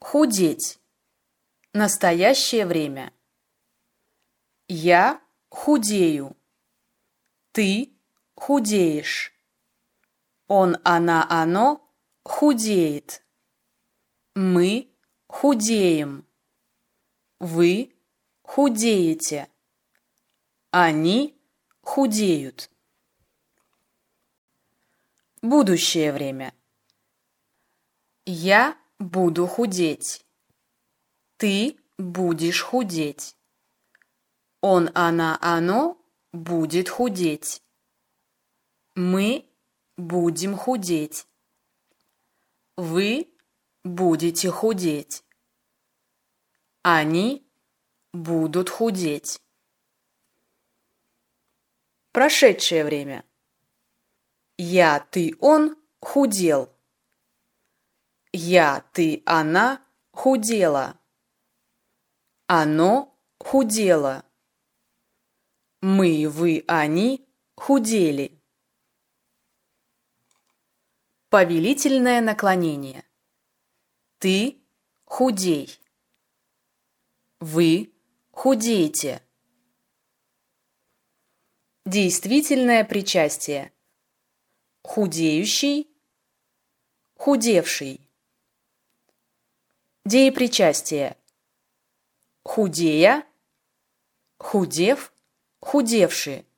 Худеть. Настоящее время. Я худею. Ты худеешь. Он, она, оно худеет. Мы худеем. Вы худеете. Они худеют. Будущее время. Я буду худеть. Ты будешь худеть. Он, она, оно будет худеть. Мы будем худеть. Вы будете худеть. Они будут худеть. Прошедшее время. Я, ты, он худел. Я, ты, она худела. Оно худело. Мы, вы, они худели. Повелительное наклонение. Ты худей. Вы худеете. Действительное причастие. Худеющий, худевший. Деепричастие. Худея, худев, худевший.